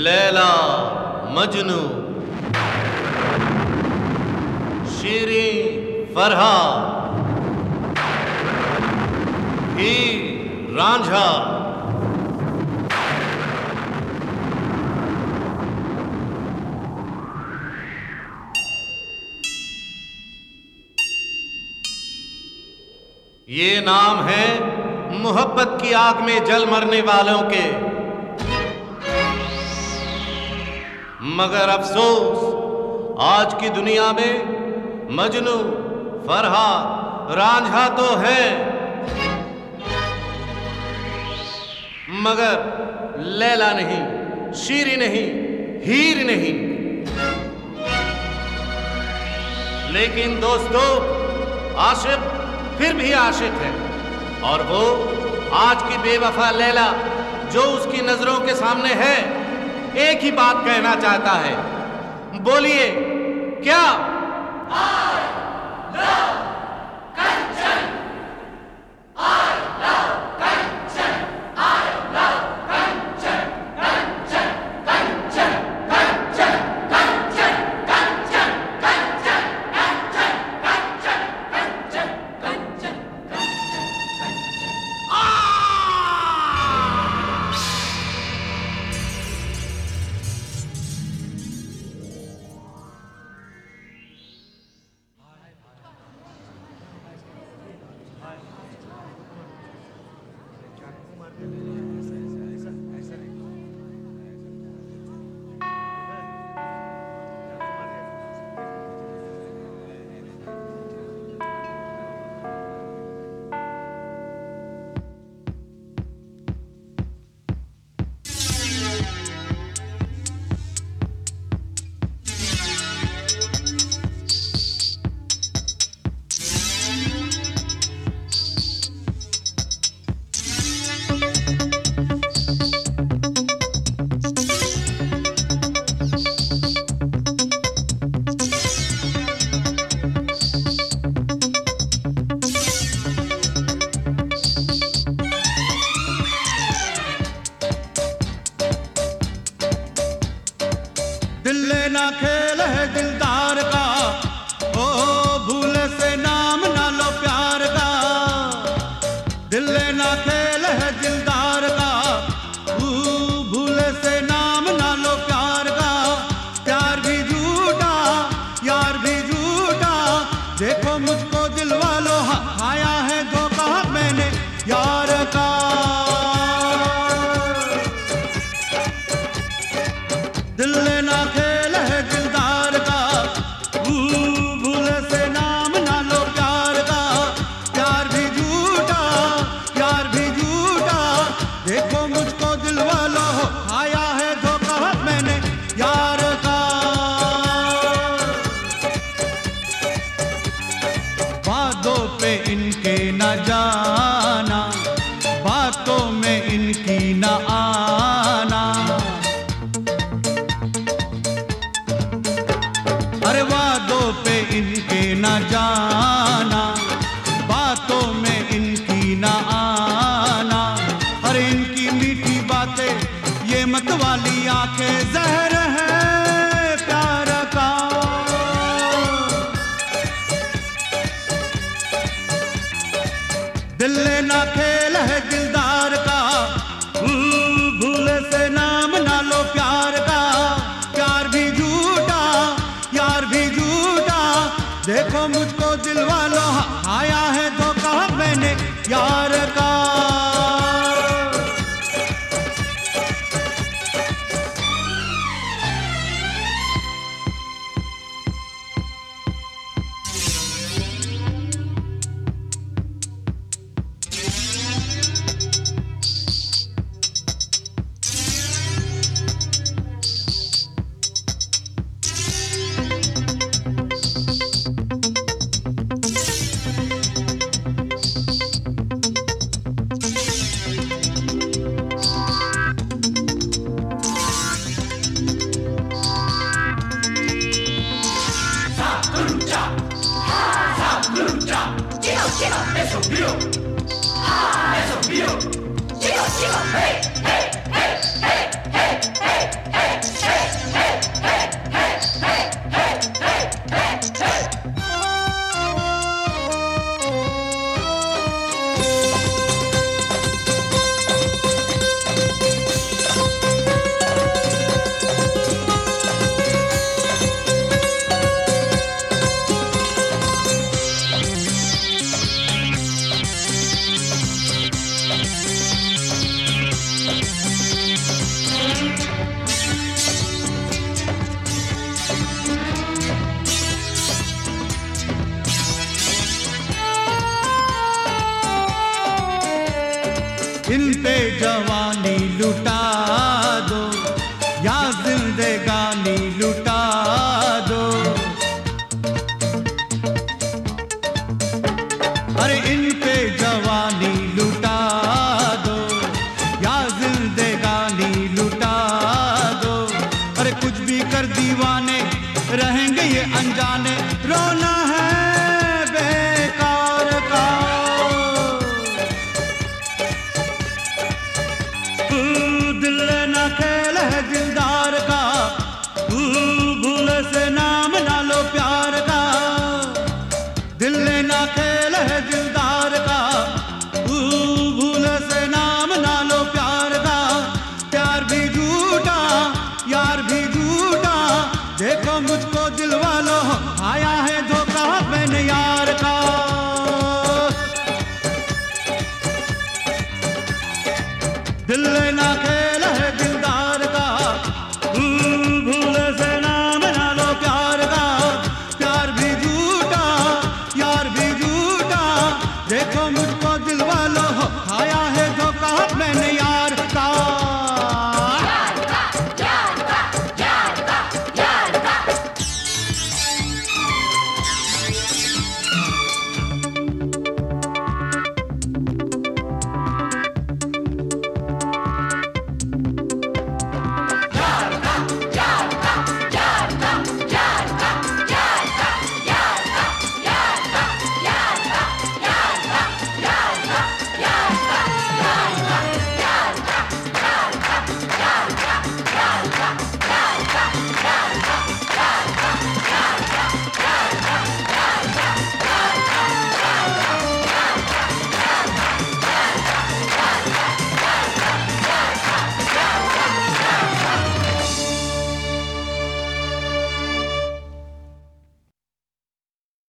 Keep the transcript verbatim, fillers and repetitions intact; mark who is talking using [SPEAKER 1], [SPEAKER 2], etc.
[SPEAKER 1] लैला मजनू, शीरी फरहाद, हीर रांझा, ये नाम है मोहब्बत की आग में जल मरने वालों के। मगर अफसोस आज की दुनिया में मजनू, फरहाद, रांझा तो है, मगर लैला नहीं, शीरी नहीं, हीर नहीं। लेकिन दोस्तों, आशिक फिर भी आशिक है, और वो आज की बेवफा लैला जो उसकी नजरों के सामने है, एक ही बात कहना चाहता है। बोलिए क्या? I love Kanchan, I love Kanchan, I love कंचन, कंचन, कंचन, कंचन, कंचन, कंचन, कंचन, कंचन, कंचन, कंचन, कंचन, कंचन,
[SPEAKER 2] दिल लेना खेल है दिलदार का, ओ भूले से नाम ना लो प्यार का। दिल लेना खेल है दिलदार का, ओ भूले से नाम ना लो प्यार का। प्यार भी झूठा, यार भी झूठा, देखो मुझको दिल वालों, आया है धोखा मैंने यार का। दिल लेना खेल है दिलदार का, भूले से नाम ना लो प्यार का। प्यार भी झूठा, यार भी झूठा, देखो मुझको दिल वालों, आया है धोखा मैंने यार का। बातों पे इनके न जाना, बातों में इनकी न आना। अरे वादों पे इनके न जाना, बातों में इनकी न आना। अरे इनकी मीठी बातें, ये मत वाली आंखें, जहर है प्यार का। दिल लेना खेल है दिलदार का, भूले से नाम ना लो प्यार का। प्यार भी झूठा, यार भी झूठा, देखो मुझको दिल वालों, आया है धोखा मैंने यार का।
[SPEAKER 3] Eso es mío. Ah, eso es mío. Chico, chico, hey, hey, hey, hey, hey, hey, hey, hey.
[SPEAKER 2] इन पे जवानी लुटा दो या जिंदगानी लुटा दो। अरे इन पे जवानी लुटा दो या जिंदगानी लुटा दो। अरे कुछ भी कर दीवाने रहेंगे ये अनजाने, रोना है